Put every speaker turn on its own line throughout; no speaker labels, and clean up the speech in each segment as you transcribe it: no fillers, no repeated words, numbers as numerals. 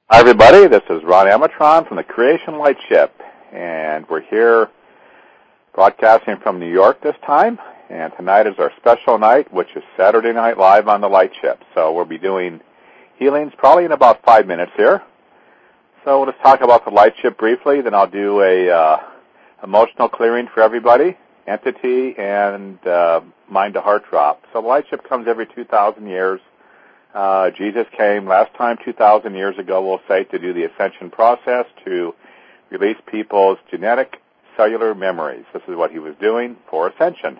Hi, everybody. This is Ron Amatron from the Creation Light Ship, and we're here broadcasting from New York this time, and tonight is our special night, which is Saturday Night Live on the Light Ship. So we'll be doing healings probably in about 5 minutes here. So we'll just talk about the Light Ship briefly, then I'll do a emotional clearing for everybody, entity, and mind-to-heart drop. So the Light Ship comes every 2,000 years. Jesus came last time 2,000 years ago, we'll say, to do the ascension process, to release people's genetic cellular memories. This is what he was doing for ascension.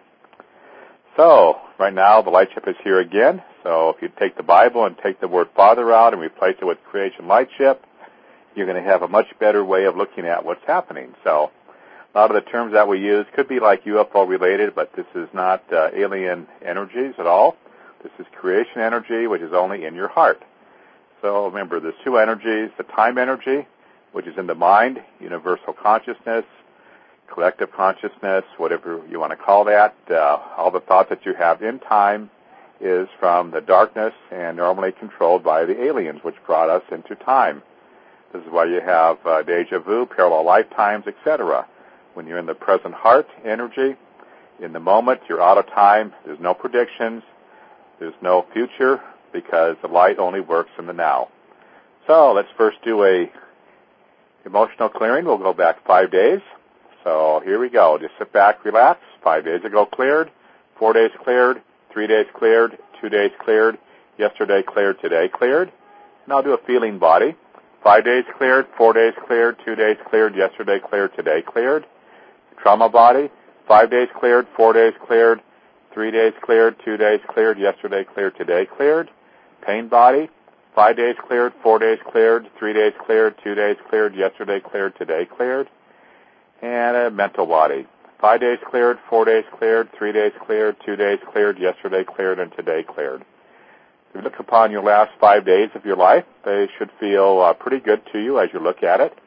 So right now the Light Ship is here again. So if you take the Bible and take the word Father out and replace it with Creation Light Ship, you're going to have a much better way of looking at what's happening. So a lot of the terms that we use could be like UFO related, but this is not alien energies at all. This is creation energy, which is only in your heart. So remember, there's two energies, the time energy, which is in the mind, universal consciousness, collective consciousness, whatever you want to call that. All the thoughts that you have in time is from the darkness and normally controlled by the aliens, which brought us into time. This is why you have deja vu, parallel lifetimes, etc. When you're in the present heart energy, in the moment, you're out of time, there's no predictions, there's no future, because the light only works in the now. So let's first do a emotional clearing. We'll go back 5 days. So here we go. Just sit back, relax. 5 days ago cleared, 4 days cleared, 3 days cleared, 2 days cleared, yesterday cleared, today cleared. And I'll do a feeling body. 5 days cleared, 4 days cleared, 2 days cleared, yesterday cleared, today cleared. Trauma body. 5 days cleared, 4 days cleared, 3 days cleared, 2 days cleared, yesterday cleared, today cleared. Pain body, 5 days cleared, 4 days cleared, 3 days cleared, 2 days cleared, yesterday cleared, today cleared. And a mental body, 5 days cleared, 4 days cleared, 3 days cleared, 2 days cleared, yesterday cleared, and today cleared. If you look upon your last 5 days of your life, they should feel pretty good to you as you look at it,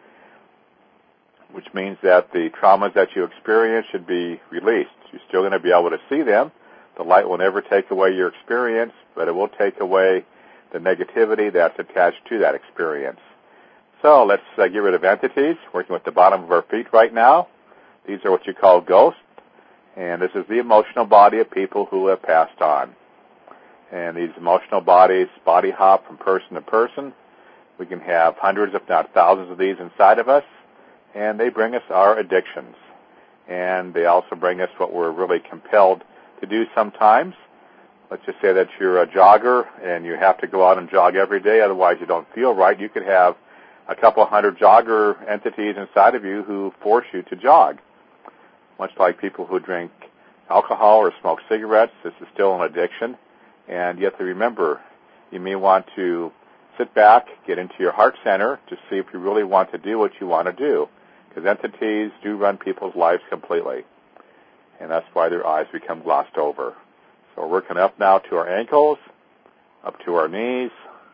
which means that the traumas that you experience should be released. You're still going to be able to see them. The light will never take away your experience, but it will take away the negativity that's attached to that experience. So let's get rid of entities, working with the bottom of our feet right now. These are what you call ghosts, and this is the emotional body of people who have passed on. And these emotional bodies body hop from person to person. We can have hundreds, if not thousands, of these inside of us, and they bring us our addictions. And they also bring us what we're really compelled to do sometimes. Let's just say that you're a jogger and you have to go out and jog every day, otherwise you don't feel right. You could have a couple hundred jogger entities inside of you who force you to jog. Much like people who drink alcohol or smoke cigarettes, this is still an addiction. And you have to remember, you may want to sit back, get into your heart center to see if you really want to do what you want to do. Because entities do run people's lives completely. And that's why their eyes become glossed over. So we're working up now to our ankles, up to our knees,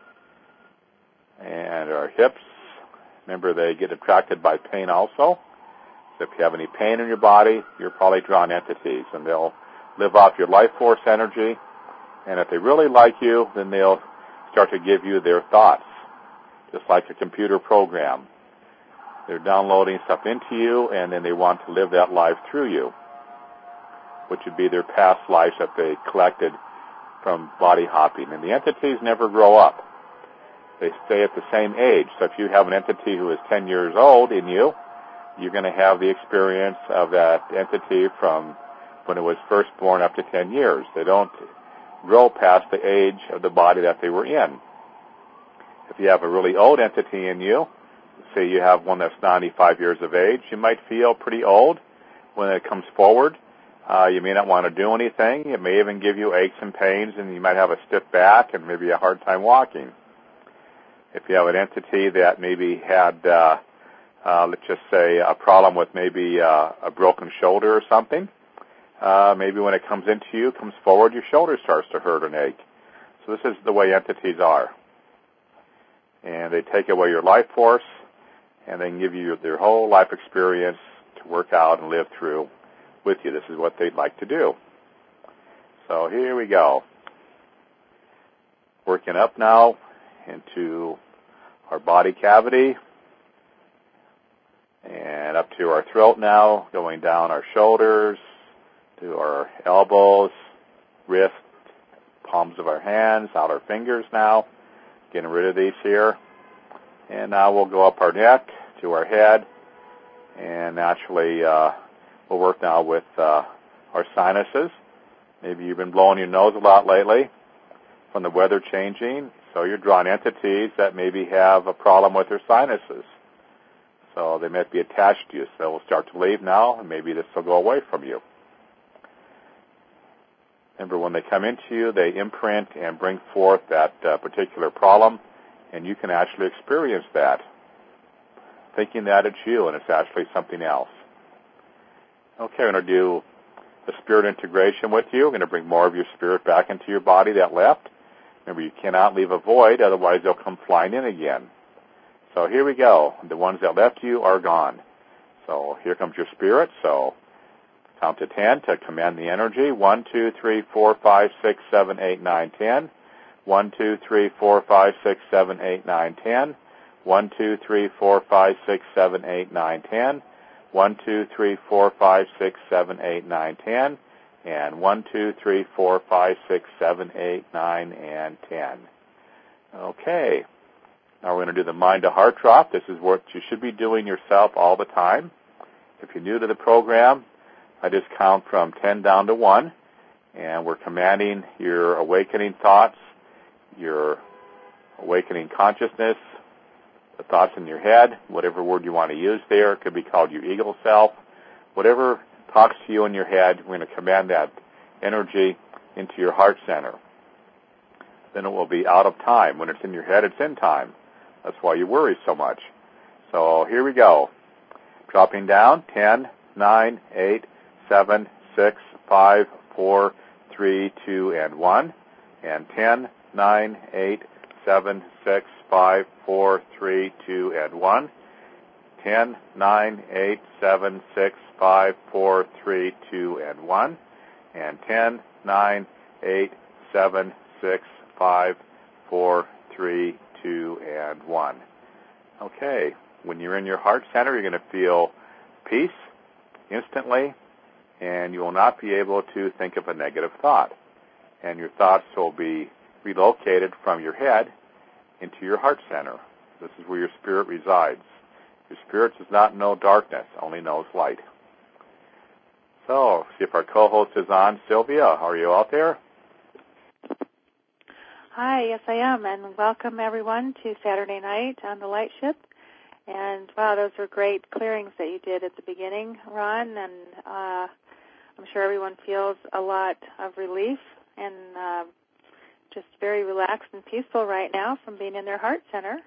and our hips. Remember, they get attracted by pain also. So if you have any pain in your body, you're probably drawing entities. And they'll live off your life force energy. And if they really like you, then they'll start to give you their thoughts, just like a computer program. They're downloading stuff into you, and then they want to live that life through you, which would be their past lives that they collected from body hopping. And the entities never grow up. They stay at the same age. So if you have an entity who is 10 years old in you, you're going to have the experience of that entity from when it was first born up to 10 years. They don't grow past the age of the body that they were in. If you have a really old entity in you, say you have one that's 95 years of age, you might feel pretty old when it comes forward. You may not want to do anything. It may even give you aches and pains, and you might have a stiff back and maybe a hard time walking. If you have an entity that maybe had, let's just say, a problem with maybe a broken shoulder or something, maybe when it comes into you, comes forward, your shoulder starts to hurt and ache. So this is the way entities are. And they take away your life force, and they can give you their whole life experience to work out and live through with you. This is what they'd like to do. So here we go. Working up now into our body cavity, and up to our throat now, going down our shoulders, to our elbows, wrists, palms of our hands, out our fingers now, getting rid of these here. And now we'll go up our neck to our head, and naturally we'll work now with our sinuses. Maybe you've been blowing your nose a lot lately from the weather changing, so you're drawing entities that maybe have a problem with their sinuses. So they might be attached to you, so they'll start to leave now, and maybe this will go away from you. Remember, when they come into you, they imprint and bring forth that particular problem, and you can actually experience that, thinking that it's you, and it's actually something else. Okay, I'm going to do the spirit integration with you. I'm going to bring more of your spirit back into your body that left. Remember, you cannot leave a void, otherwise they'll come flying in again. So here we go. The ones that left you are gone. So here comes your spirit. So count to 10 to command the energy. 1, 2, 3, 4, 5, 6, 7, 8, 9, 10. 1, 2, 3, 4, 5, 6, 7, 8, 9, 10. 1, 2, 3, 4, 5, 6, 7, 8, 9, 10. 1, 2, 3, 4, 5, 6, 7, 8, 9, 10. And 1, 2, 3, 4, 5, 6, 7, 8, 9, and 10. Okay. Now we're going to do the mind to heart drop. This is what you should be doing yourself all the time. If you're new to the program, I just count from 10 down to 1, and we're commanding your awakening thoughts, your awakening consciousness, the thoughts in your head, whatever word you want to use there. It could be called your ego self. Whatever talks to you in your head, we're going to command that energy into your heart center. Then it will be out of time. When it's in your head, it's in time. That's why you worry so much. So here we go. Dropping down, 10, 9, 8, 7, 6, 5, 4, 3, 2, and 1. And 10, 9, 8, 7, 6, 5, 4, 3, 2, and 1. 10, 9, 8, 7, 6, 5, 4, 3, 2, and 1. And 10, 9, 8, 7, 6, 5, 4, 3, 2, and 1. Okay, when you're in your heart center, you're going to feel peace instantly, and you will not be able to think of a negative thought. And your thoughts will be relocated from your head into your heart center. This is where your spirit resides. Your spirit does not know darkness, only knows light. So, see if our co-host is on. Sylvia, are you out there?
Hi, yes I am, and welcome everyone to Saturday night on the Light Ship. And wow, those were great clearings that you did at the beginning, Ron, and I'm sure everyone feels a lot of relief and just very relaxed and peaceful right now from being in their heart center.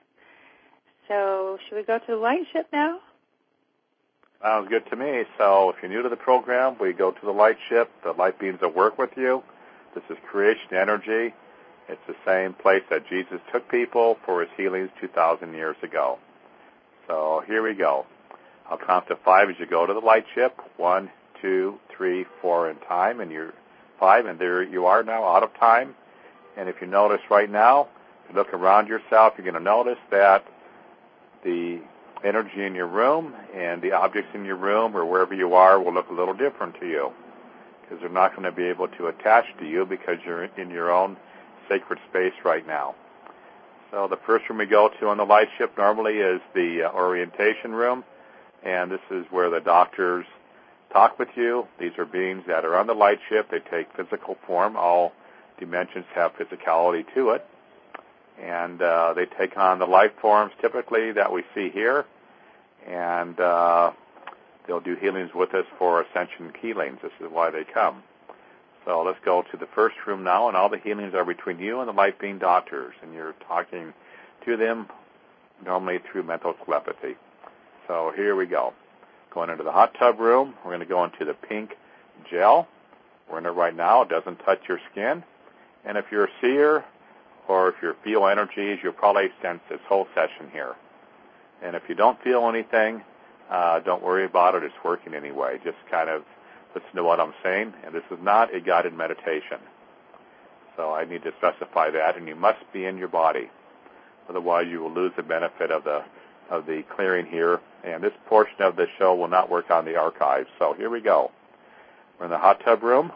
So should we go to the Light Ship now?
Sounds good to me. So if you're new to the program, we go to the Light Ship, the light beings that work with you. This is creation energy. It's the same place that Jesus took people for his healings 2,000 years ago. So here we go. I'll count to 5 as you go to the Light Ship. 1, 2, 3, 4 in time, and you're 5, and there you are now out of time. And if you notice right now, if you look around yourself, you're going to notice that the energy in your room and the objects in your room or wherever you are will look a little different to you, because they're not going to be able to attach to you because you're in your own sacred space right now. So the first room we go to on the Light Ship normally is the orientation room, and this is where the doctors talk with you. These are beings that are on the Light Ship. They take physical form. All dimensions have physicality to it. And they take on the life forms typically that we see here, and they'll do healings with us for ascension healings. This is why they come. So let's go to the first room now, and all the healings are between you and the light being doctors, and you're talking to them normally through mental telepathy. So here we go. Going into the hot tub room, we're going to go into the pink gel. We're in it right now. It doesn't touch your skin. And if you're a seer, or if you feel energies, you'll probably sense this whole session here. And if you don't feel anything, don't worry about it. It's working anyway. Just kind of listen to what I'm saying. And this is not a guided meditation. So I need to specify that. And you must be in your body. Otherwise, you will lose the benefit of the clearing here. And this portion of the show will not work on the archives. So here we go. We're in the hot tub room,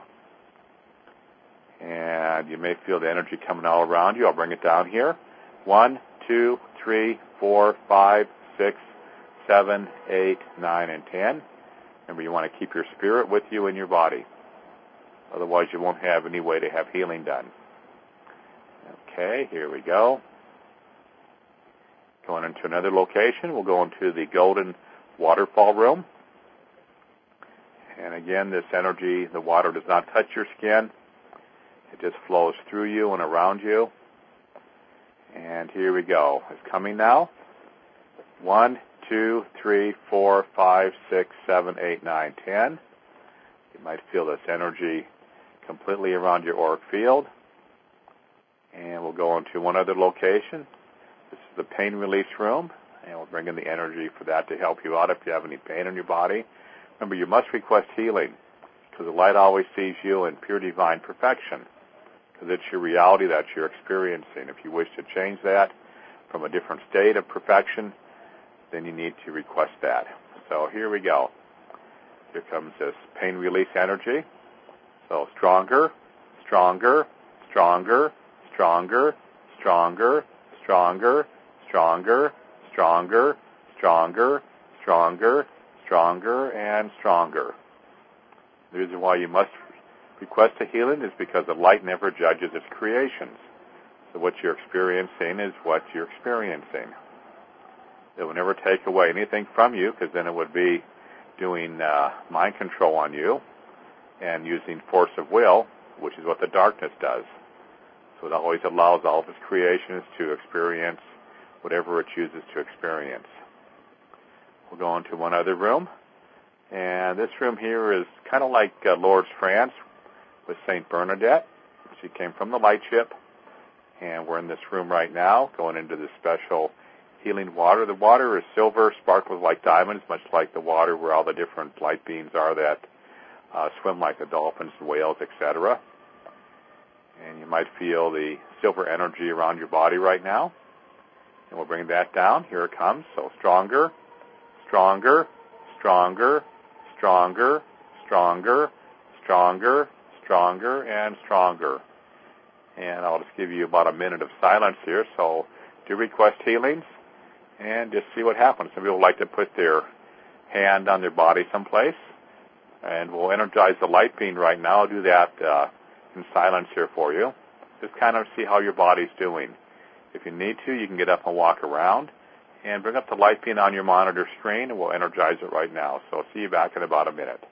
and you may feel the energy coming all around you. I'll bring it down here. 1, 2, 3, 4, 5, 6, 7, 8, 9, and 10. Remember, you want to keep your spirit with you in your body. Otherwise, you won't have any way to have healing done. Okay, here we go. Going into another location, we'll go into the golden waterfall room. And again, this energy, the water does not touch your skin. It just flows through you and around you. And here we go. It's coming now. 1, 2, 3, 4, 5, 6, 7, 8, 9, 10. You might feel this energy completely around your auric field. And we'll go into one other location. This is the pain release room. And we'll bring in the energy for that to help you out if you have any pain in your body. Remember, you must request healing, because the light always sees you in pure divine perfection, because it's your reality that you're experiencing. If you wish to change that from a different state of perfection, then you need to request that. So here we go. Here comes this pain release energy. So stronger, stronger, stronger, stronger, stronger, stronger, stronger, stronger, stronger, stronger, stronger, and stronger. The reason why you must request a healing is because the light never judges its creations. So what you're experiencing is what you're experiencing. It will never take away anything from you, because then it would be doing mind control on you and using force of will, which is what the darkness does. So it always allows all of its creations to experience whatever it chooses to experience. We'll go into one other room. And this room here is kind of like Lourdes, France, with St. Bernadette. She came from the light ship. And we're in this room right now, going into this special healing water. The water is silver, sparkles like diamonds, much like the water where all the different light beings are that swim like the dolphins and whales, etc. And you might feel the silver energy around your body right now. And we'll bring that down. Here it comes. So stronger, stronger, stronger, stronger, stronger, stronger, stronger, and stronger. And I'll just give you about a minute of silence here. So do request healings and just see what happens. Some people like to put their hand on their body someplace. And we'll energize the light beam right now. I'll do that in silence here for you. Just kind of see how your body's doing. If you need to, you can get up and walk around. And bring up the light beam on your monitor screen, and we'll energize it right now. So I'll see you back in about a minute.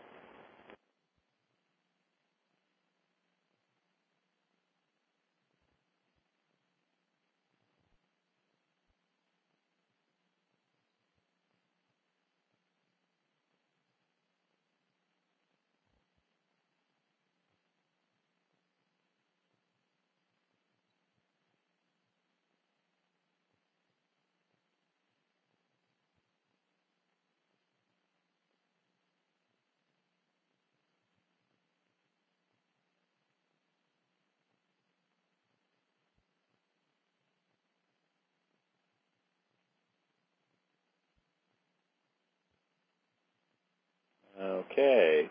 Okay.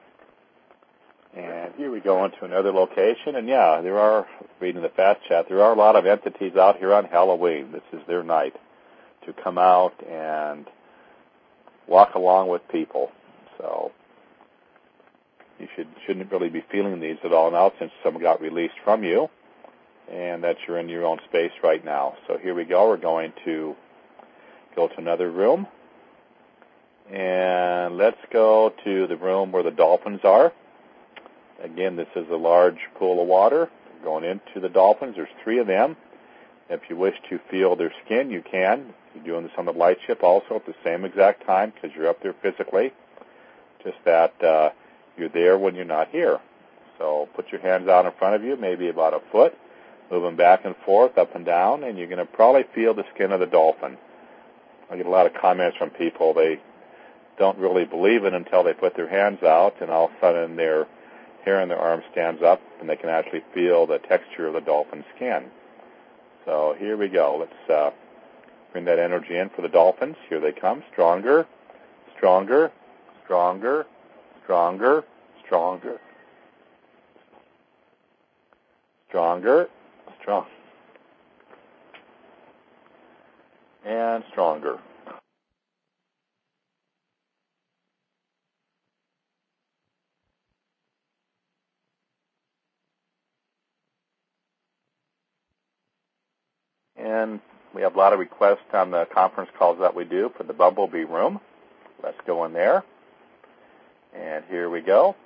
And here we go into another location. And yeah, there are, reading the fast chat, there are a lot of entities out here on Halloween. This is their night to come out and walk along with people. So you shouldn't really be feeling these at all now, since some got released from you and that you're in your own space right now. So here we go. We're going to go to another room. And let's go to the room where the dolphins are. Again, this is a large pool of water. Going into the dolphins, there's 3 of them. If you wish to feel their skin, you can. You're doing this on the light ship also at the same exact time, because you're up there physically. Just that you're there when you're not here. So put your hands out in front of you, maybe about a foot. Move them back and forth, up and down, and you're going to probably feel the skin of the dolphin. I get a lot of comments from people. They don't really believe it until they put their hands out, and all of a sudden their hair on their arm stands up, and they can actually feel the texture of the dolphin skin. So here we go. Let's bring that energy in for the dolphins. Here they come. Stronger, stronger, stronger, stronger, stronger, stronger, strong, and stronger. And we have a lot of requests on the conference calls that we do for the Bumblebee Room. Let's go in there. And here we go.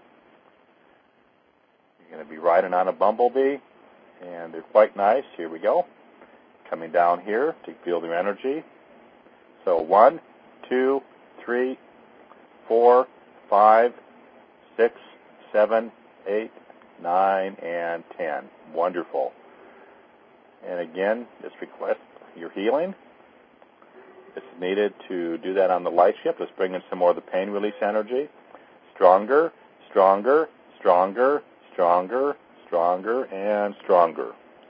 You're going to be riding on a bumblebee, and they're quite nice. Here we go. Coming down here to feel their energy. So 1, 2, 3, 4, 5, 6, 7, 8, 9, and 10. Wonderful. And again, this request, your healing. It's needed to do that on the light shift. Let's bring in some more of the pain release energy. Stronger, stronger, stronger, stronger, stronger, and stronger.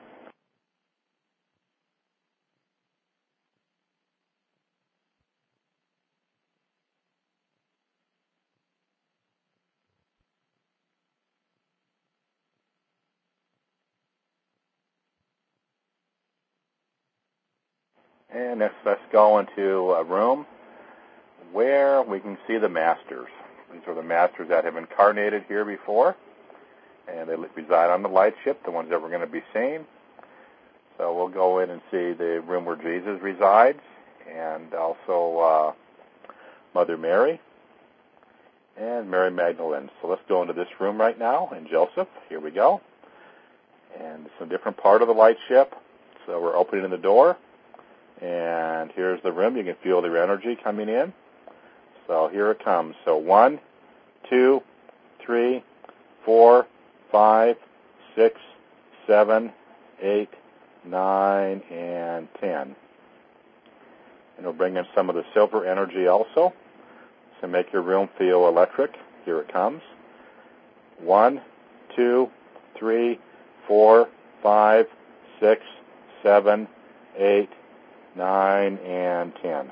And next, let's go into a room where we can see the masters. These are the masters that have incarnated here before, and they reside on the light ship, the ones that we're going to be seeing. So we'll go in and see the room where Jesus resides, and also Mother Mary and Mary Magdalene. So let's go into this room right now, and Joseph, here we go. And it's a different part of the light ship. So we're opening the door. And here's the room. You can feel the energy coming in. So here it comes. So 1, 2, 3, 4, 5, 6, 7, 8, 9, and 10. And we'll bring in some of the silver energy also to make your room feel electric. Here it comes. 1, 2, 3, 4, 5, 6, 7, 8, 9, and 10.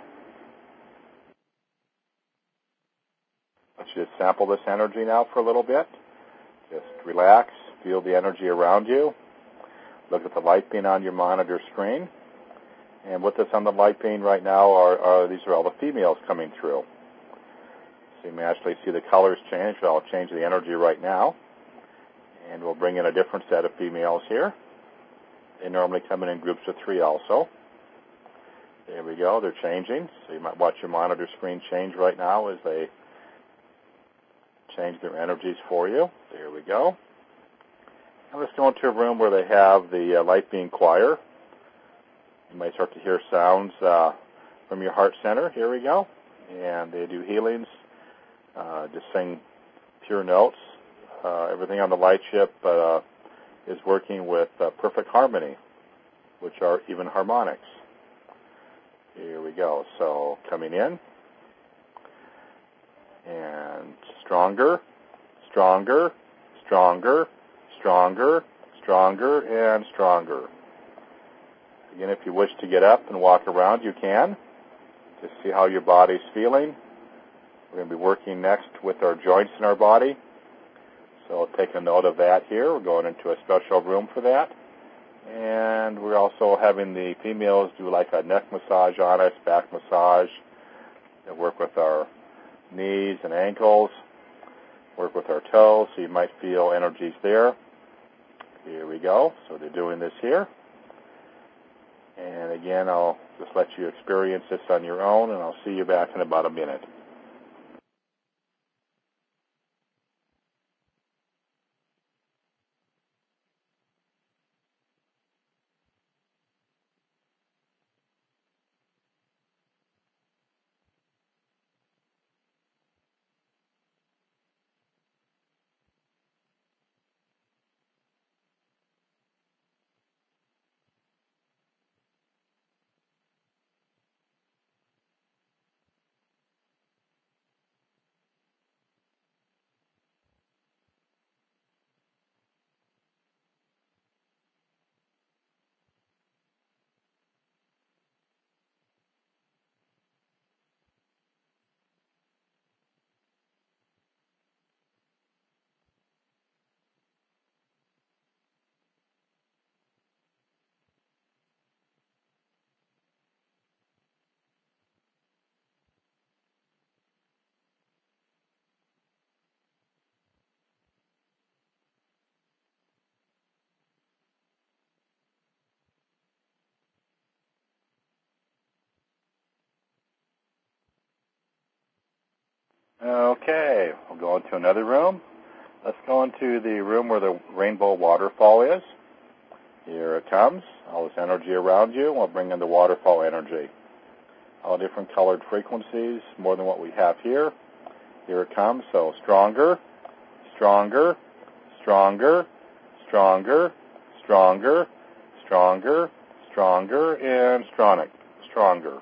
Let's just sample this energy now for a little bit. Just relax, feel the energy around you. Look at the light beam on your monitor screen. And with us on the light beam right now these are all the females coming through. So you may actually see the colors change. I'll change the energy right now. And we'll bring in a different set of females here. They normally come in groups of 3 also. There we go. They're changing. So you might watch your monitor screen change right now as they change their energies for you. There we go. Now let's go into a room where they have the light beam choir. You might start to hear sounds from your heart center. Here we go. And they do healings. Just sing pure notes. Everything on the light ship is working with perfect harmony, which are even harmonics. Here we go. So coming in. And stronger, stronger, stronger, stronger, stronger, and stronger. Again, if you wish to get up and walk around, you can. Just see how your body's feeling. We're going to be working next with our joints in our body. So I'll take a note of that here. We're going into a special room for that. And we're also having the females do like a neck massage on us, back massage. They work with our knees and ankles, work with our toes, so you might feel energies there. Here we go. So they're doing this here. And again, I'll just let you experience this on your own, and I'll see you back in about a minute. Okay, we'll go into another room. Let's go into the room where the rainbow waterfall is. Here it comes. All this energy around you. We'll bring in the waterfall energy. All different colored frequencies, more than what we have here. Here it comes. So stronger, stronger, stronger, stronger, stronger, stronger, stronger, and stronger.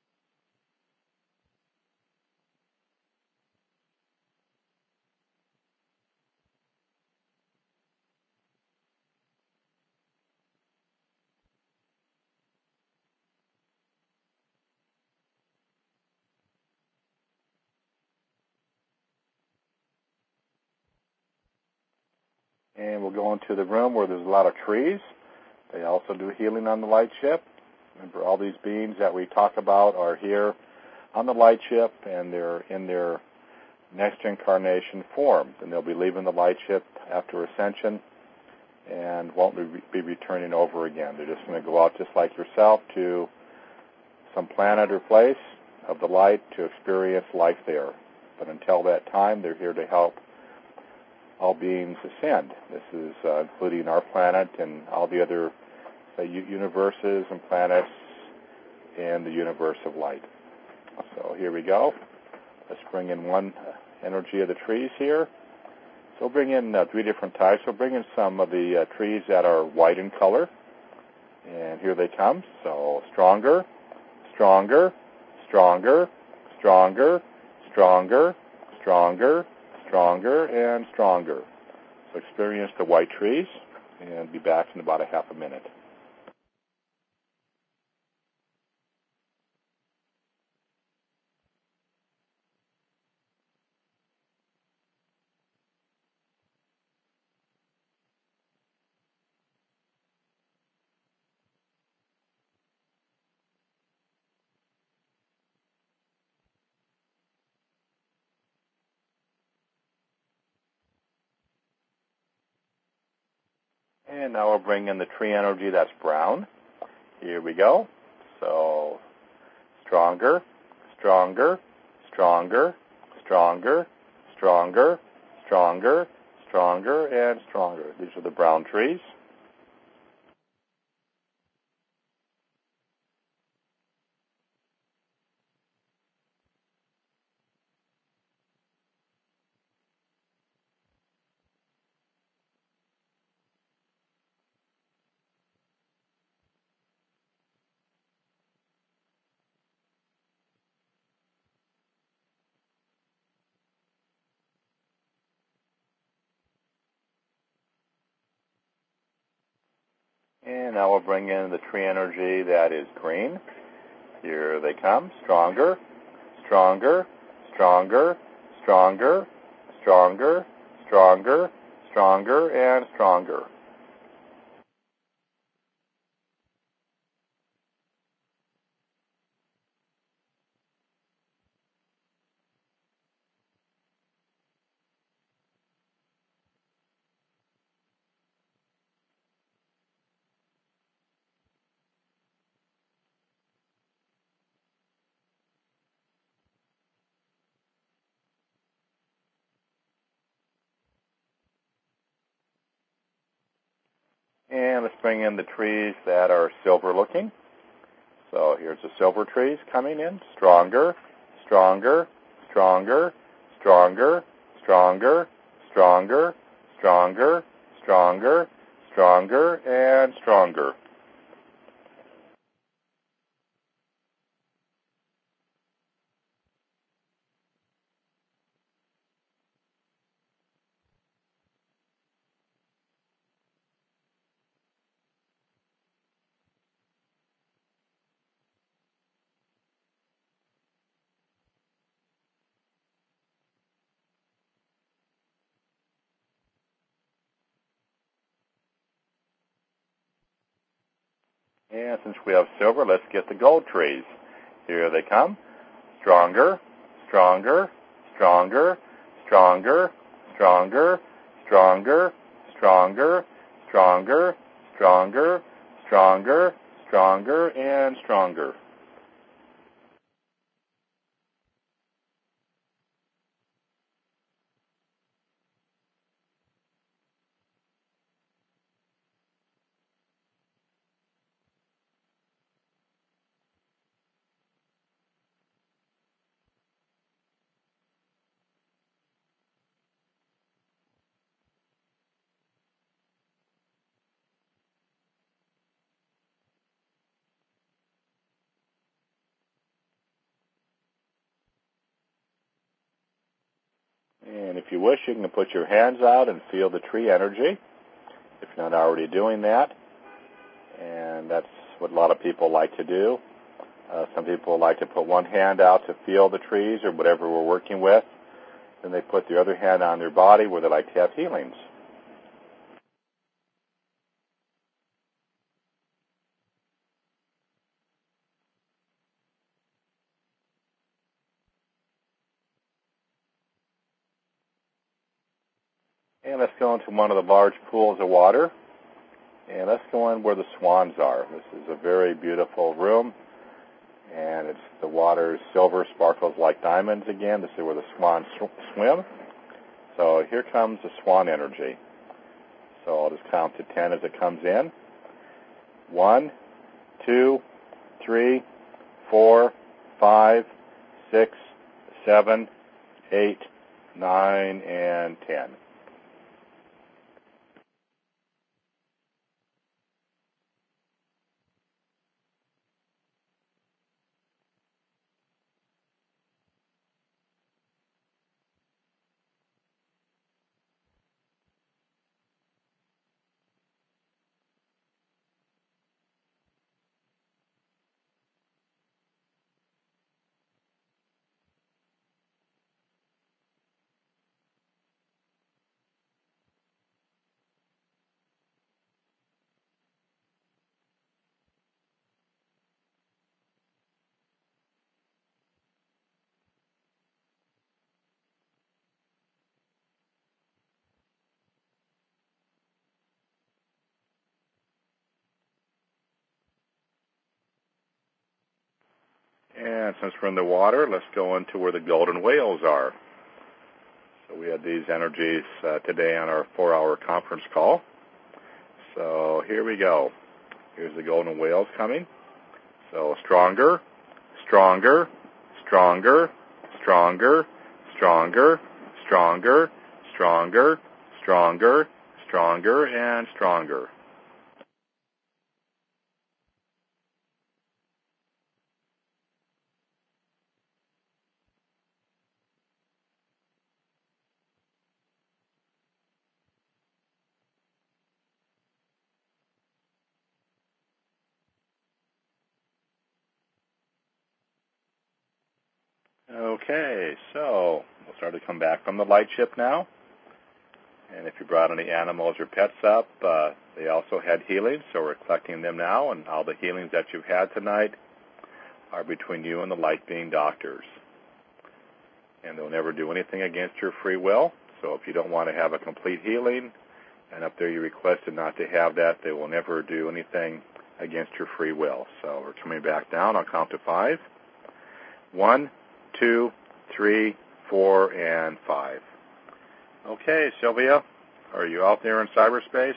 And we'll go into the room where there's a lot of trees. They also do healing on the light ship. Remember, all these beings that we talk about are here on the light ship, and they're in their next incarnation form. And they'll be leaving the light ship after ascension and won't be returning over again. They're just going to go out just like yourself to some planet or place of the light to experience life there. But until that time, they're here to help all beings ascend. This is including our planet and all the other universes and planets in the universe of light. So here we go. Let's bring in one energy of the trees here. So we'll bring in 3 different types. We'll bring in some of the trees that are white in color. And here they come. So stronger, stronger, stronger, stronger, stronger, stronger, stronger, and stronger. So experience the white trees, and be back in about a half a minute. And now we'll bring in the tree energy that's brown. Here we go. So stronger, stronger, stronger, stronger, stronger, stronger, stronger, and stronger. These are the brown trees. And now we'll bring in the tree energy that is green. Here they come. Stronger, stronger, stronger, stronger, stronger, stronger, stronger, and stronger. And let's bring in the trees that are silver looking. So here's the silver trees coming in. Stronger, stronger, stronger, stronger, stronger, stronger, stronger, stronger, stronger, and stronger. And since we have silver, let's get the gold trees. Here they come. Stronger, stronger, stronger, stronger, stronger, stronger, stronger, stronger, stronger, stronger, stronger, and stronger. And if you wish, you can put your hands out and feel the tree energy, if you're not already doing that. And that's what a lot of people like to do. Some people like to put one hand out to feel the trees or whatever we're working with. Then they put the other hand on their body where they like to have healings. And let's go into one of the large pools of water. And let's go in where the swans are. This is a very beautiful room. And the water is silver, sparkles like diamonds again. This is where the swans swim. So here comes the swan energy. So I'll just count to 10 as it comes in. 1, 2, 3, 4, 5, 6, 7, 8, 9, and 10. And since we're in the water, let's go into where the golden whales are. So we had these energies today on our 4-hour conference call. So here we go. Here's the golden whales coming. So stronger, stronger, stronger, stronger, stronger, stronger, stronger, stronger, stronger, and stronger. Okay, so we'll start to come back from the light ship now. And if you brought any animals or pets up, they also had healings, so we're collecting them now. And all the healings that you've had tonight are between you and the light being doctors. And they'll never do anything against your free will. So if you don't want to have a complete healing, and up there you requested not to have that, they will never do anything against your free will. So we're coming back down. I'll count to 5. 1, 2, 3, 4, and 5. Okay, Sylvia, are you out there in cyberspace?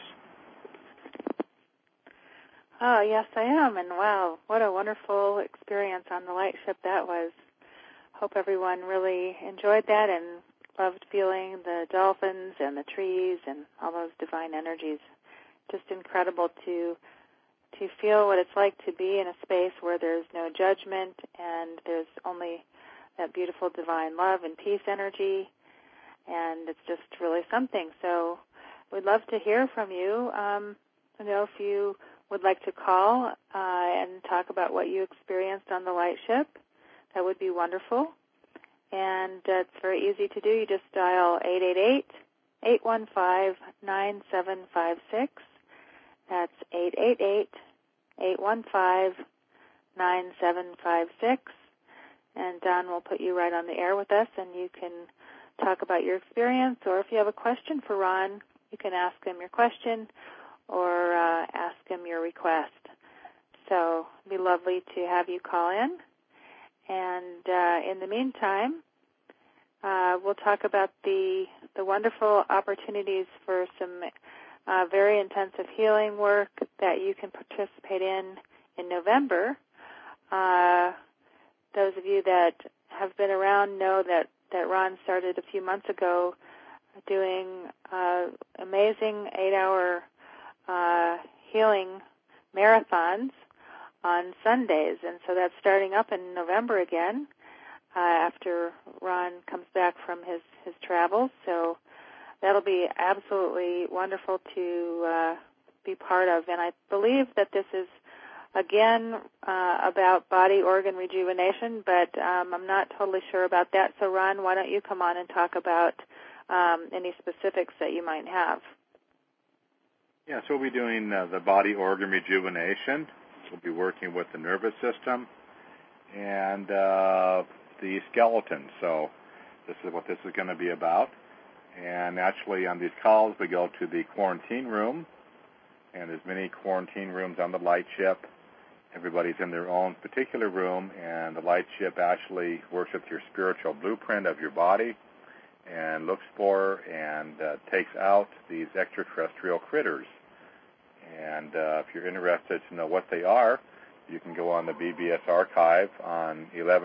Oh, yes, I am. And wow, what a wonderful experience on the light ship that was. Hope everyone really enjoyed that and loved feeling the dolphins and the trees and all those divine energies. Just incredible to feel what it's like to be in a space where there's no judgment and there's only that beautiful divine love and peace energy, and it's just really something. So we'd love to hear from you. If you would like to call and talk about what you experienced on the light ship, that would be wonderful. And it's very easy to do. You just dial 888-815-9756. That's 888-815-9756. And Don will put you right on the air with us, and you can talk about your experience. Or if you have a question for Ron, you can ask him your question or ask him your request. So it'd be lovely to have you call in. And in the meantime, we'll talk about the wonderful opportunities for some very intensive healing work that you can participate in November. Those of you that have been around know that Ron started a few months ago doing amazing 8-hour healing marathons on Sundays, and so that's starting up in November again. after Ron comes back from his travels. So that'll be absolutely wonderful to be part of. And I believe that this is, again, about body organ rejuvenation, but I'm not totally sure about that. So, Ron, why don't you come on and talk about any specifics that you might have?
Yeah, so we'll be doing the body organ rejuvenation. We'll be working with the nervous system and the skeleton. So this is what this is going to be about. And actually on these calls, we go to the quarantine room, and there's many quarantine rooms on the light ship. Everybody's in their own particular room, and the light ship actually works with your spiritual blueprint of your body and looks for and takes out these extraterrestrial critters. And if you're interested to know what they are, you can go on the BBS archive on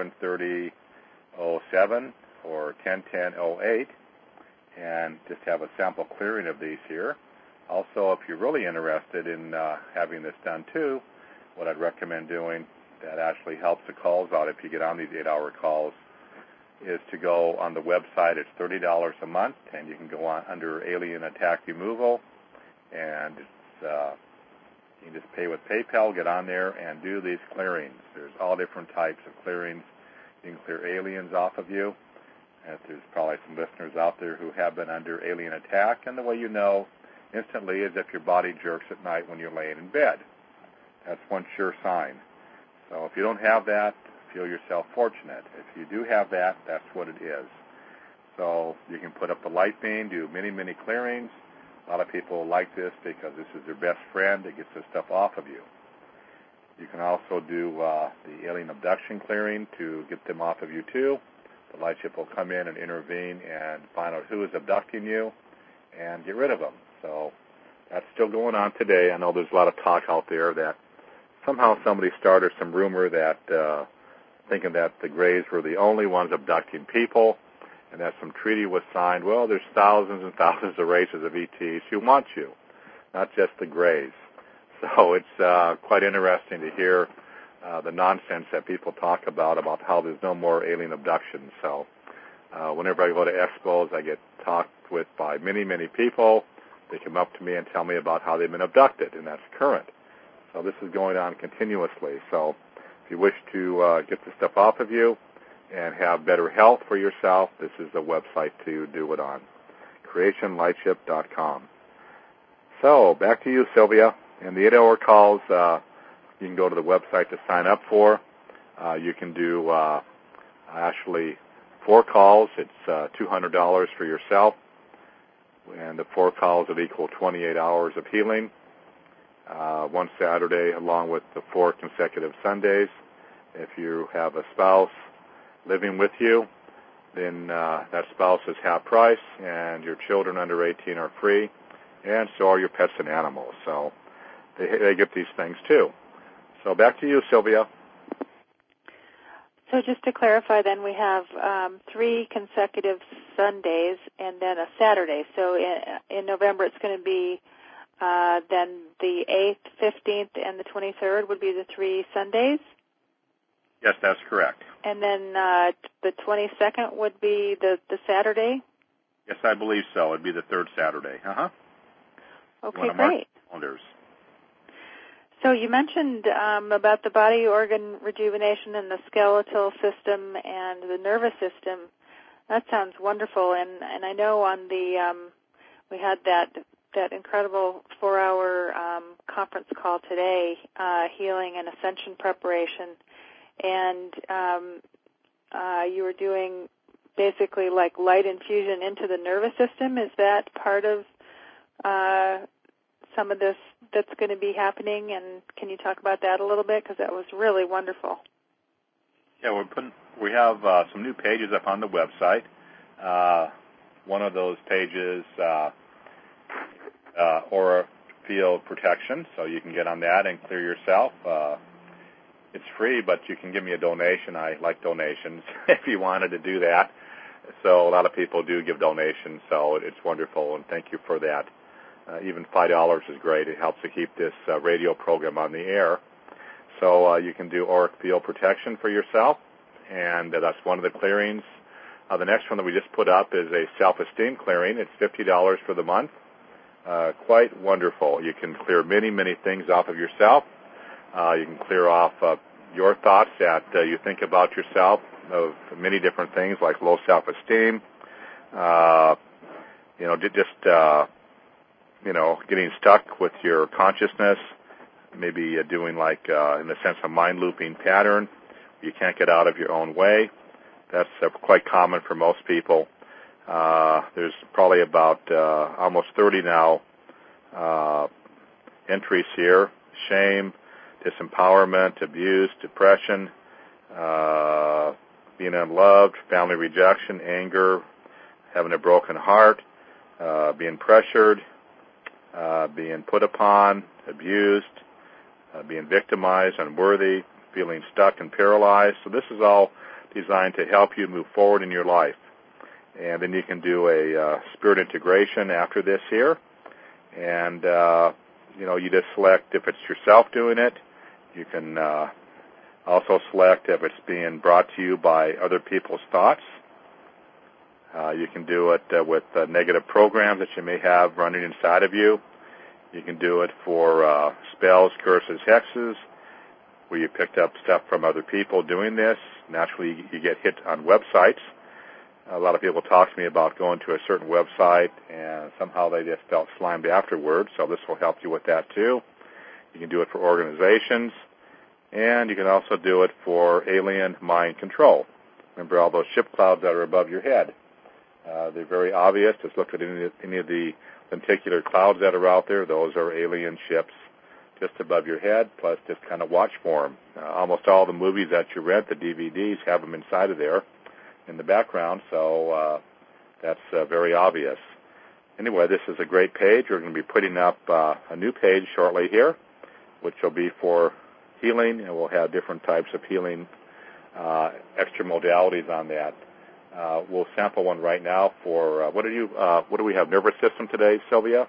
11/30/07 or 10/10/08 and just have a sample clearing of these here. Also, if you're really interested in having this done too, what I'd recommend doing that actually helps the calls out if you get on these 8-hour calls is to go on the website. It's $30 a month, and you can go on under Alien Attack Removal, and it's, you can just pay with PayPal, get on there, and do these clearings. There's all different types of clearings. You can clear aliens off of you. And there's probably some listeners out there who have been under alien attack, and the way you know instantly is if your body jerks at night when you're laying in bed. That's one sure sign. So if you don't have that, feel yourself fortunate. If you do have that, that's what it is. So you can put up the light beam, do many, many clearings. A lot of people like this because this is their best friend that gets this stuff off of you. You can also do the alien abduction clearing to get them off of you too. The light ship will come in and intervene and find out who is abducting you and get rid of them. So that's still going on today. I know there's a lot of talk out there that somehow somebody started some rumor that thinking that the Greys were the only ones abducting people and that some treaty was signed. Well, there's thousands and thousands of races of ETs who want you, not just the Greys. So it's quite interesting to hear the nonsense that people talk about how there's no more alien abductions. So whenever I go to expos, I get talked with by many, many people. They come up to me and tell me about how they've been abducted, and that's current. So this is going on continuously. So if you wish to get the stuff off of you and have better health for yourself, this is the website to do it on, creationlightship.com. So back to you, Sylvia. And the 8-hour calls, you can go to the website to sign up for. You can do actually 4 calls. It's $200 for yourself. And the 4 calls would equal 28 hours of healing. One Saturday along with the 4 consecutive Sundays. If you have a spouse living with you, then that spouse is half price, and your children under 18 are free, and so are your pets and animals. So they get these things too. So back to you, Sylvia.
So just to clarify then, we have 3 consecutive Sundays and then a Saturday. So in November it's going to be then the 8th, 15th, and the 23rd would be the 3 Sundays?
Yes, that's correct.
And then the 22nd would be the Saturday?
Yes, I believe so. It'd be the 3rd Saturday. Uh-huh.
Okay, great.
Calendars.
So you mentioned about the body organ rejuvenation and the skeletal system and the nervous system. That sounds wonderful. And I know on the we had that incredible 4-hour conference call today, healing and ascension preparation, and you were doing basically like light infusion into the nervous system. Is that part of some of this that's going to be happening, and can you talk about that a little bit, because that was really wonderful.
Yeah, we have some new pages up on the website. One of those pages, Aura Field Protection, so you can get on that and clear yourself. It's free, but you can give me a donation. I like donations if you wanted to do that. So a lot of people do give donations, so it's wonderful, and thank you for that. Even $5 is great. It helps to keep this radio program on the air. So you can do auric field protection for yourself. and that's one of the clearings. The next one that we just put up is a self-esteem clearing. It's $50 for the month. Quite wonderful. You can clear many, many things off of yourself. You can clear off your thoughts that you think about yourself of many different things like low self-esteem, getting stuck with your consciousness, maybe doing like, in a sense, a mind-looping pattern. You can't get out of your own way. That's quite common for most people. There's probably about almost 30 now entries here. Shame, disempowerment, abuse, depression, being unloved, family rejection, anger, having a broken heart, being pressured, being put upon, abused, being victimized, unworthy, feeling stuck and paralyzed. So this is all designed to help you move forward in your life. And then you can do a spirit integration after this here. And, you just select if it's yourself doing it. You can also select if it's being brought to you by other people's thoughts. You can do it with negative programs that you may have running inside of you. You can do it for spells, curses, hexes, where you picked up stuff from other people doing this. Naturally, you get hit on websites. A lot of people talk to me about going to a certain website, and somehow they just felt slimed afterwards, so this will help you with that too. You can do it for organizations, and you can also do it for alien mind control. Remember all those ship clouds that are above your head? They're very obvious. Just look at any of the lenticular clouds that are out there. Those are alien ships just above your head, plus just kind of watch for them. Almost all the movies that you rent, the DVDs, have them inside of there in the background, so that's very obvious. Anyway, this is a great page. We're going to be putting up a new page shortly here, which will be for healing, and we'll have different types of healing, extra modalities on that. We'll sample one right now for, what do we have, nervous system today, Sylvia?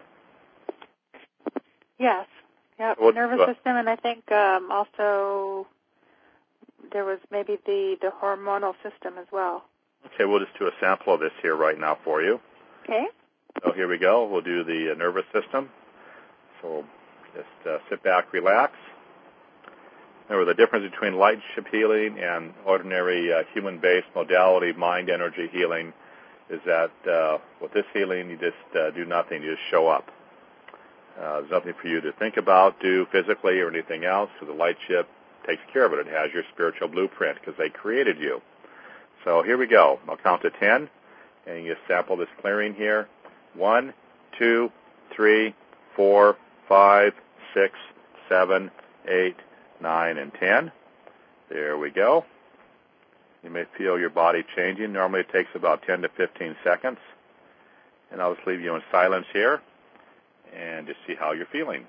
Yes. Yep, nervous system, and I think also there was maybe the hormonal system as well.
Okay, we'll just do a sample of this here right now for you.
Okay.
So here we go. We'll do the nervous system. So just sit back, relax. Remember, the difference between light ship healing and ordinary human-based modality mind energy healing is that with this healing, you just do nothing. You just show up. There's nothing for you to think about, do physically, or anything else. So the light ship takes care of it. It has your spiritual blueprint because they created you. So here we go. I'll count to 10, and you sample this clearing here. 1, 2, 3, 4, 5, 6, 7, 8, 9, and 10. There we go. You may feel your body changing. Normally it takes about 10 to 15 seconds. And I'll just leave you in silence here and just see how you're feeling.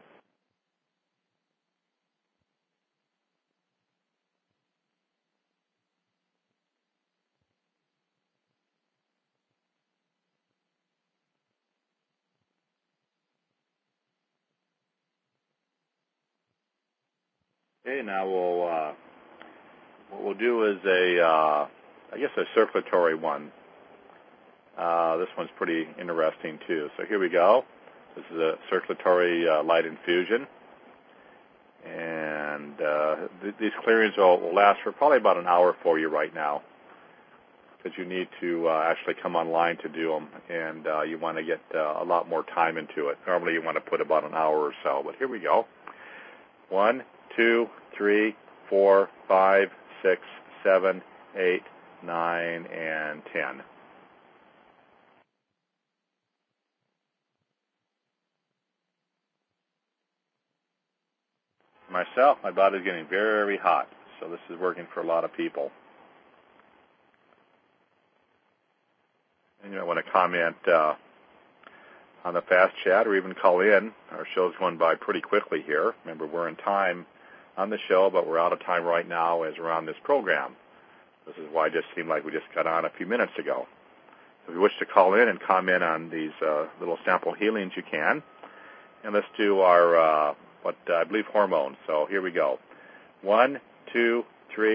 Okay, now what we'll do is a circulatory one. This one's pretty interesting too. So here we go. This is a circulatory light infusion, and these clearings will last for probably about an hour for you right now, because you need to actually come online to do them, and you want to get a lot more time into it. Normally you want to put about an hour or so, but here we go. 1, 2, 3, 4, 5, 6, 7, 8, 9, and 10. Myself, my body's getting very hot, so this is working for a lot of people. And you might want to comment on the fast chat or even call in. Our show's going by pretty quickly here. Remember, we're in time on the show, but we're out of time right now as we're on this program. This is why it just seemed like we just got on a few minutes ago. If you wish to call in and comment on these little sample healings, you can. And let's do our, I believe, hormones. So here we go. 1, 2, 3,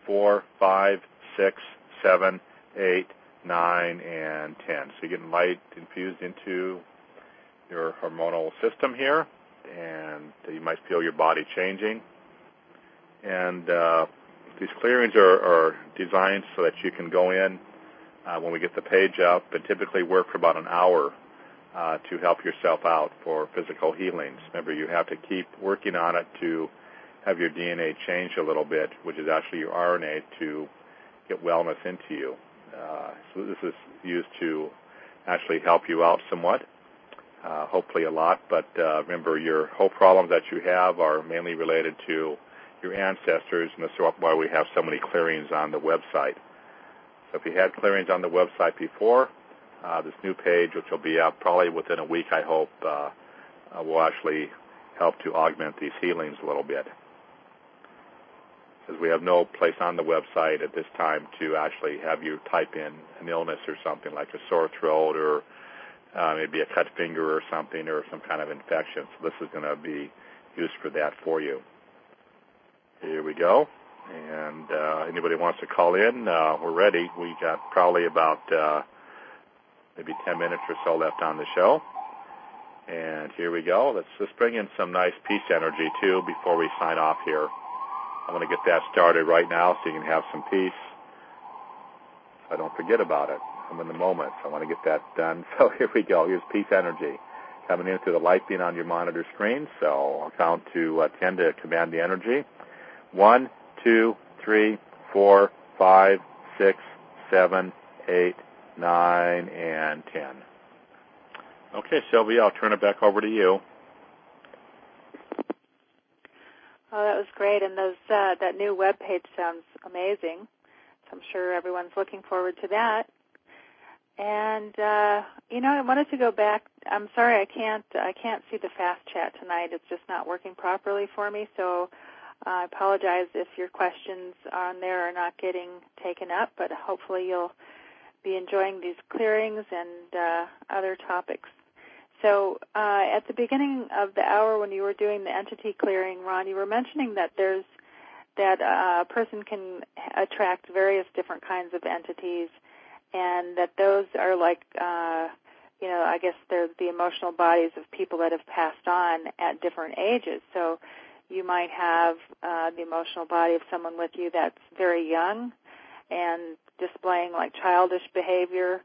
4, 5, 6, 7, 8, 9, and 10. So you're getting light infused into your hormonal system here, and you might feel your body changing. And these clearings are designed so that you can go in when we get the page up and typically work for about an hour to help yourself out for physical healings. Remember, you have to keep working on it to have your DNA change a little bit, which is actually your RNA, to get wellness into you. So this is used to actually help you out somewhat, hopefully a lot. But remember, your whole problems that you have are mainly related to your ancestors, and that's why we have so many clearings on the website. So if you had clearings on the website before, this new page, which will be out probably within a week, I hope, will actually help to augment these healings a little bit. Because we have no place on the website at this time to actually have you type in an illness or something like a sore throat or maybe a cut finger or something or some kind of infection. So this is going to be used for that for you. Here we go. And anybody wants to call in, we're ready. We got probably about maybe 10 minutes or so left on the show. And here we go. Let's just bring in some nice peace energy, too, before we sign off here. I'm going to get that started right now so you can have some peace. So I don't forget about it. I'm in the moment, so I want to get that done. So here we go. Here's peace energy coming in through the light being on your monitor screen. So I'll count to 10 to command the energy. 1, 2, 3, 4, 5, 6, 7, 8, 9, and 10. Okay, Sylvia, I'll turn it back over to you.
Oh, that was great, and that new web page sounds amazing. So I'm sure everyone's looking forward to that. And I wanted to go back. I'm sorry, I can't see the fast chat tonight. It's just not working properly for me. So I apologize if your questions on there are not getting taken up. But hopefully you'll be enjoying these clearings and other topics. So at the beginning of the hour when you were doing the entity clearing, Ron, you were mentioning that a person can attract various different kinds of entities, and that those are like, I guess they're the emotional bodies of people that have passed on at different ages. So you might have the emotional body of someone with you that's very young and displaying like childish behavior,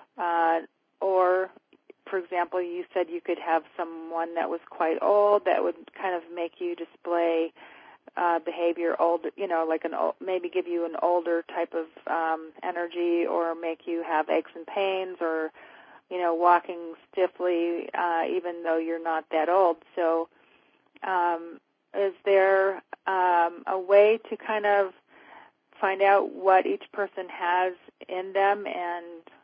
or for example, you said you could have someone that was quite old that would kind of make you display behavior maybe give you an older type of energy, or make you have aches and pains, or walking stiffly even though you're not that old. So is there a way to kind of find out what each person has in them, and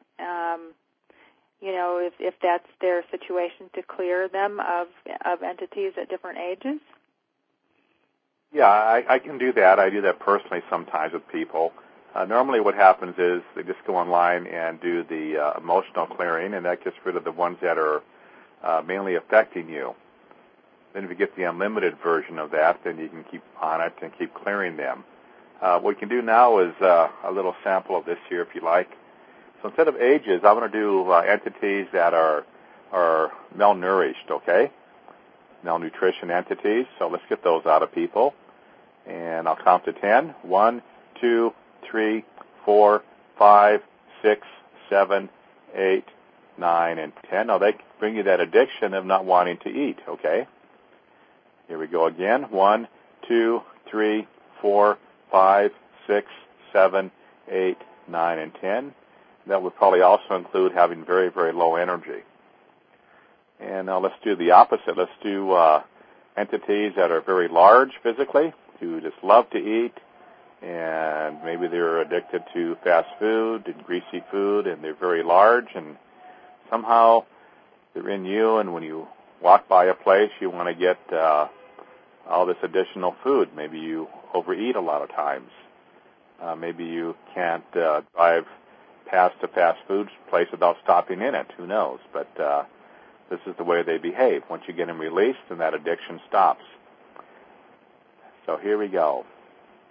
if that's their situation, to clear them of entities at different ages?
Yeah, I can do that. I do that personally sometimes with people. Normally what happens is they just go online and do the emotional clearing, and that gets rid of the ones that are mainly affecting you. Then if you get the unlimited version of that, then you can keep on it and keep clearing them. What we can do now is a little sample of this here, if you like. So instead of ages, I'm going to do entities that are malnourished, okay? Malnutrition entities. So let's get those out of people. And I'll count to 10. 1, 2, 3, 4, 5, 6, 7, 8, 9, and 10. Now, they bring you that addiction of not wanting to eat, okay? Here we go again. 1, 2, 3, 4, 5, 6, 7, 8, 9, and 10. That would probably also include having very, very low energy. And now let's do the opposite. Let's do entities that are very large physically, who just love to eat, and maybe they're addicted to fast food and greasy food, and they're very large, and somehow they're in you, and when you walk by a place, you want to get all this additional food. Maybe you overeat a lot of times. Maybe you can't drive past a fast food place without stopping in it. Who knows? But this is the way they behave. Once you get them released, then that addiction stops. So here we go.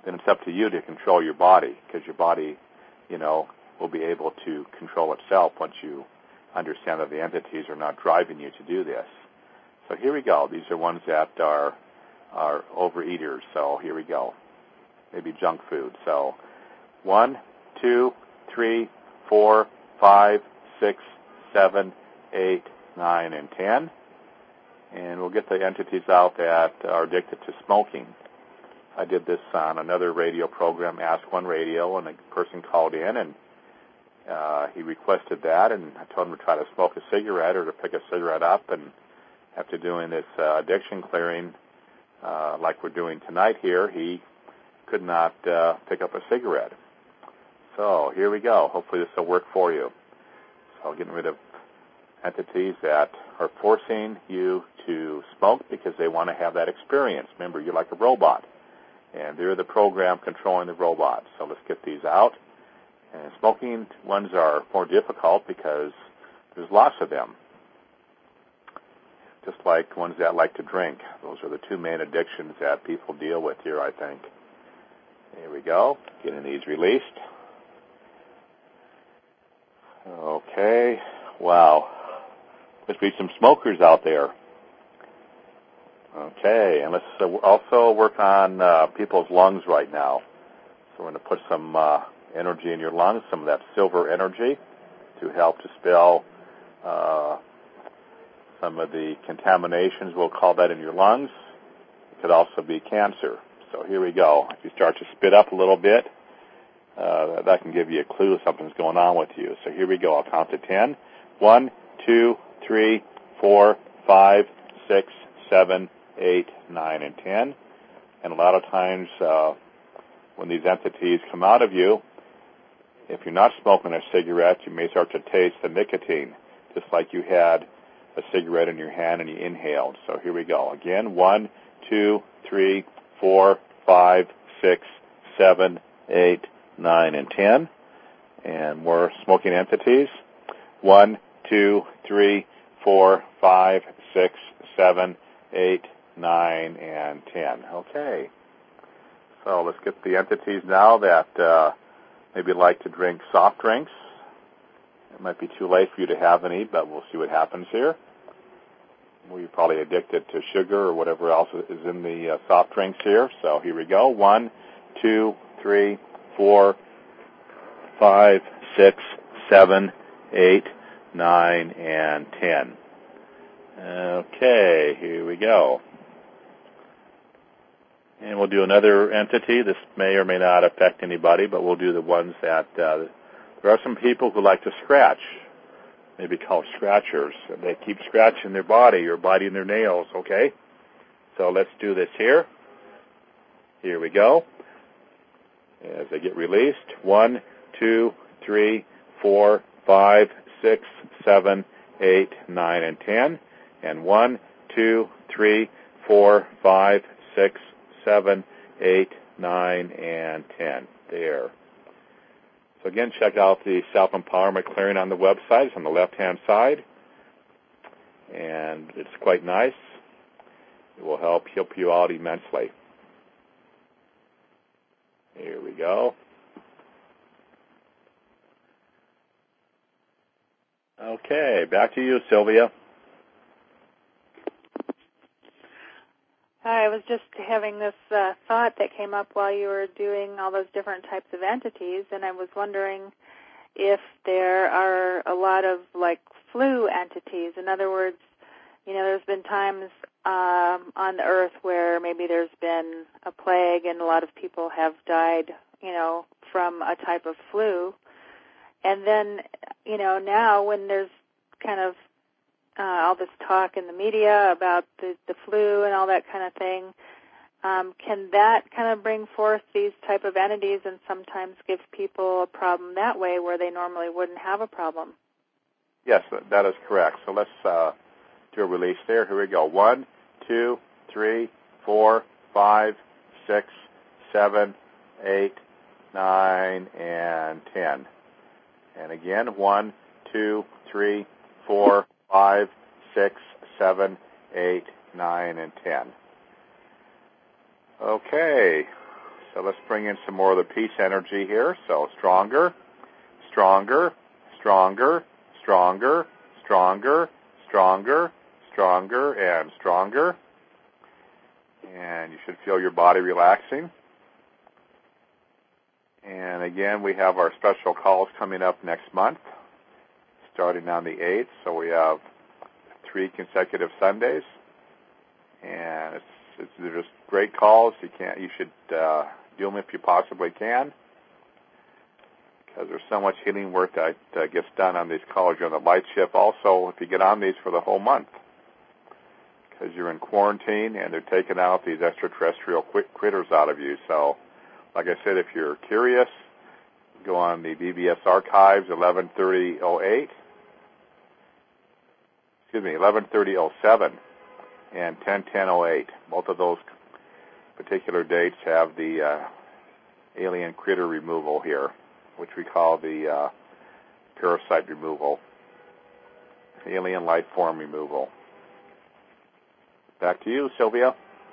then it's up to you to control your body, because your body, will be able to control itself once you understand that the entities are not driving you to do this. So here we go. These are ones that are overeaters. So here we go. Maybe junk food. So 1, 2, 3, 4, 5, 6, 7, 8, 9, and 10. And we'll get the entities out that are addicted to smoking. I did this on another radio program, Ask One Radio, and a person called in, and he requested that, and I told him to try to smoke a cigarette or to pick a cigarette up, and after doing this addiction clearing like we're doing tonight here, he could not pick up a cigarette. So here we go. Hopefully this will work for you. So getting rid of entities that are forcing you to smoke because they want to have that experience. Remember, you're like a robot, and they're the program controlling the robot. So let's get these out. And smoking ones are more difficult because there's lots of them, just like ones that like to drink. Those are the two main addictions that people deal with here, I think. Here we go, getting these released. Okay, wow. Must be some smokers out there. Okay, and let's also work on people's lungs right now. So we're going to put some energy in your lungs, some of that silver energy, to help dispel some of the contaminations, we'll call that, in your lungs. It could also be cancer. So here we go. If you start to spit up a little bit, that can give you a clue something's going on with you. So here we go. I'll count to 10. 1, 2, 3, 4, 5, 6, 7, 8, 9, and 10. And a lot of times when these entities come out of you, if you're not smoking a cigarette, you may start to taste the nicotine, just like you had a cigarette in your hand and you inhaled. So here we go. Again, 1, 2, 3, 4, 5, 6, 7, 8, 9, and 10. And more smoking entities. 1, 2, 3, 4, 5, 6, 7, 8, 9, and 10. Okay. So let's get the entities now that maybe like to drink soft drinks. It might be too late for you to have any, but we'll see what happens here. Well, you're probably addicted to sugar or whatever else is in the soft drinks here. So here we go. 1, 2, 3, 4, 5, 6, 7, 8, 9, and 10. Okay, here we go. And we'll do another entity. This may or may not affect anybody, but we'll do the ones that there are some people who like to scratch, maybe called scratchers. They keep scratching their body or biting their nails, okay? So let's do this here. Here we go. As they get released, 1, 2, 3, 4, 5, 6, 7, 8, 9, and 10. And 1, 2, 3, 4, 5, 6, 7, 8, 9, and 10. There. So again, check out the Self-Empowerment Clearing on the website. It's on the left-hand side. And it's quite nice. It will help you out immensely. Here we go. Okay, back to you, Sylvia.
I was just having this thought that came up while you were doing all those different types of entities, and I was wondering if there are a lot of, like, flu entities. In other words, there's been times on the earth where maybe there's been a plague and a lot of people have died, from a type of flu. And then, now when there's kind of all this talk in the media about the flu and all that kind of thing, can that kind of bring forth these type of entities and sometimes give people a problem that way where they normally wouldn't have a problem?
Yes, that is correct. So let's do a release there. Here we go. 1, 2, 3, 4, 5, 6, 7, 8, 9, and 10. And again, 1, 2, 3, 4, 5, 6, 7, 8, 9, and 10. Okay, So let's bring in some more of the peace energy here. So stronger, stronger, stronger, stronger, stronger, stronger, stronger, and stronger. And you should feel your body relaxing. And again, we have our special calls coming up next month, starting on the 8th. So we have 3 consecutive Sundays. And they're just great calls. You should do them if you possibly can, because there's so much healing work that gets done on these calls. You're on the light ship. Also, if you get on these for the whole month, because you're in quarantine and they're taking out these extraterrestrial critters out of you. So, like I said, if you're curious, go on the BBS archives, 113008. 113007 and 101008. Both of those particular dates have the alien critter removal here, which we call the parasite removal, alien life form removal. Back to you, Sylvia.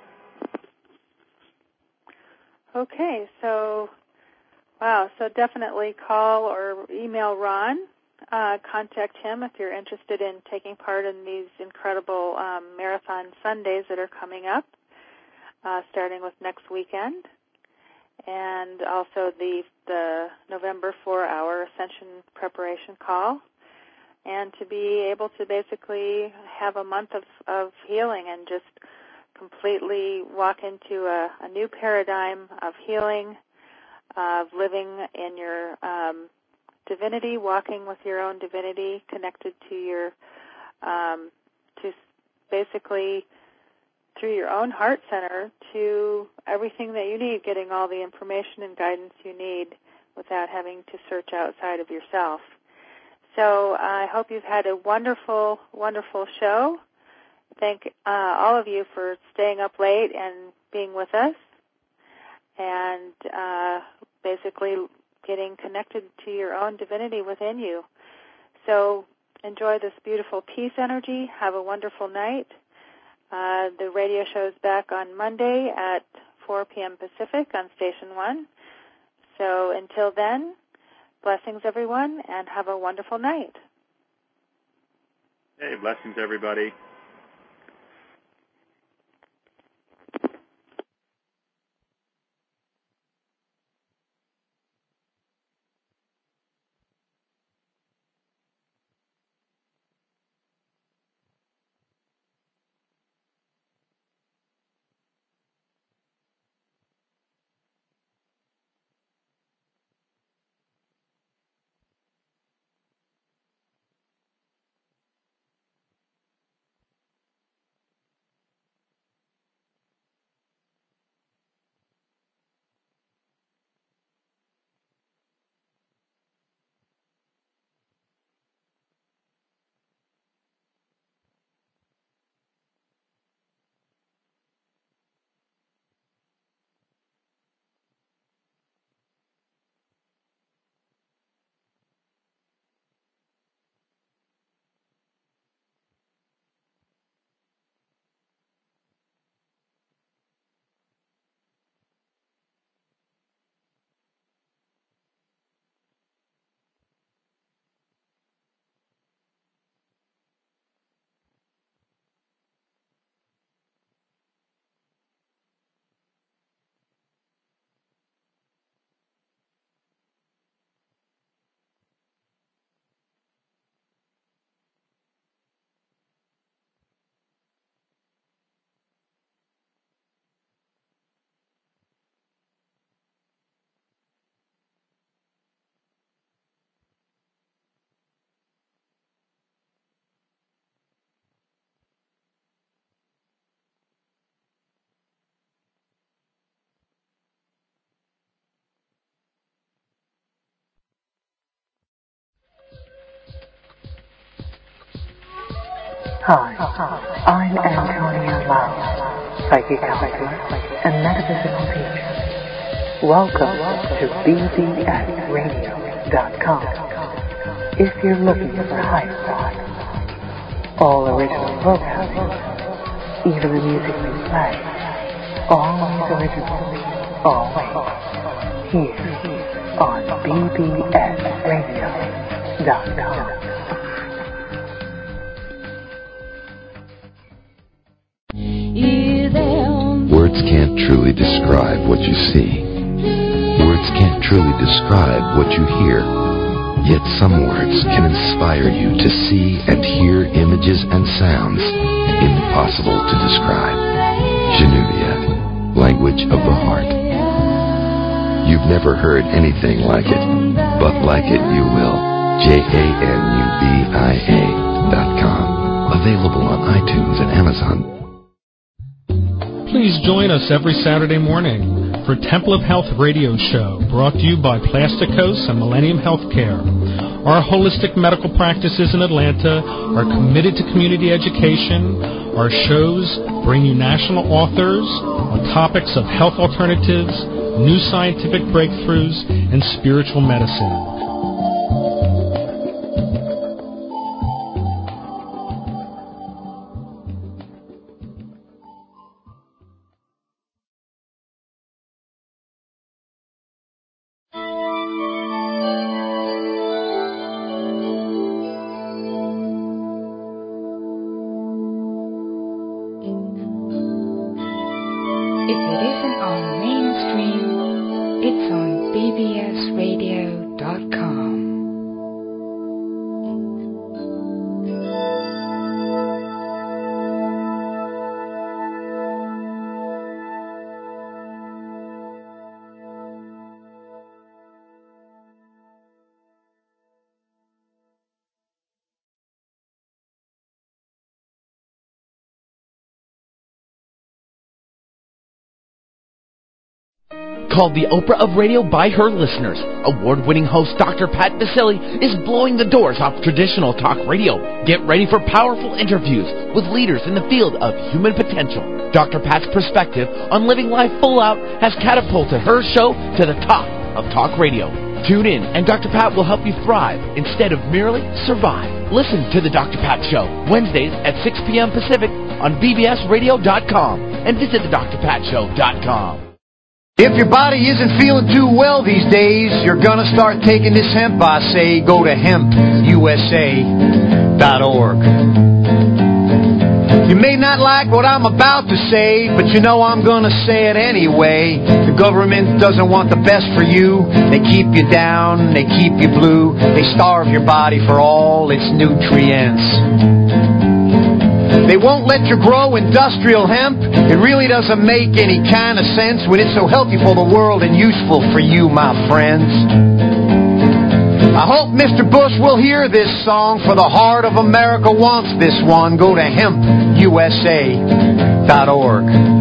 Okay, so definitely call or email Ron. Contact him if you're interested in taking part in these incredible marathon Sundays that are coming up, starting with next weekend, and also the November 4-hour Ascension preparation call, and to be able to basically have a month of healing and just completely walk into a new paradigm of healing, of living in your divinity, walking with your own divinity, connected to your, to basically through your own heart center to everything that you need, getting all the information and guidance you need without having to search outside of yourself. So I hope you've had a wonderful, wonderful show. Thank all of you for staying up late and being with us, and basically getting connected to your own divinity within you. So enjoy this beautiful peace energy. Have a wonderful night. The radio show is back on Monday at 4 p.m. Pacific on Station 1. So until then, blessings, everyone, and have a wonderful night.
Hey, blessings, everybody.
Hi, I'm Antonia Lau, psychic counselor and metaphysical teacher. Welcome to bbsradio.com. If you're looking for high thought, all original programming, even the music we play, always original. always, here on bbsradio.com.
Words can't truly describe what you see. Words can't truly describe what you hear. Yet some words can inspire you to see and hear images and sounds impossible to describe. Genuviat, language of the heart. You've never heard anything like it, but like it you will. JANUBIA.com. Available on iTunes and Amazon.
Please join us every Saturday morning for Temple of Health radio show, brought to you by Plasticos and Millennium Healthcare. Our holistic medical practices in Atlanta are committed to community education. Our shows bring you national authors on topics of health alternatives, new scientific breakthroughs, and spiritual medicine.
Called the Oprah of Radio by her listeners, award-winning host Dr. Pat Baccili is blowing the doors off traditional talk radio. Get ready for powerful interviews with leaders in the field of human potential. Dr. Pat's perspective on living life full out has catapulted her show to the top of talk radio. Tune in, and Dr. Pat will help you thrive instead of merely survive. Listen to The Dr. Pat Show, Wednesdays at 6 p.m. Pacific on bbsradio.com and visit thedrpatshow.com.
If your body isn't feeling too well these days, you're gonna start taking this hemp, I say. Go to hempusa.org. You may not like what I'm about to say, but you know I'm gonna say it anyway. The government doesn't want the best for you. They keep you down, they keep you blue. They starve your body for all its nutrients. They won't let you grow industrial hemp. It really doesn't make any kind of sense when it's so healthy for the world and useful for you, my friends. I hope Mr. Bush will hear this song, for the heart of America wants this one. Go to hempusa.org.